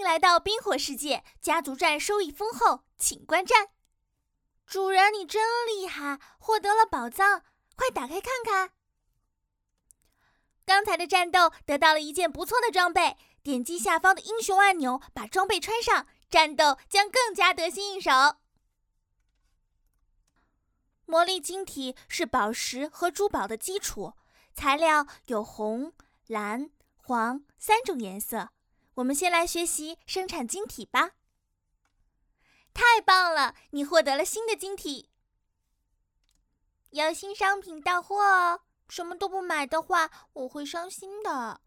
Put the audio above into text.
来到冰火世界，家族战收益丰厚，请观战。主人，你真厉害，获得了宝藏，快打开看看。刚才的战斗得到了一件不错的装备，点击下方的英雄按钮，把装备穿上，战斗将更加得心应手。魔力晶体是宝石和珠宝的基础，材料有红、蓝、黄3种颜色。我们先来学习生产晶体吧。太棒了，你获得了新的晶体。有新商品到货哦，什么都不买的话，我会伤心的。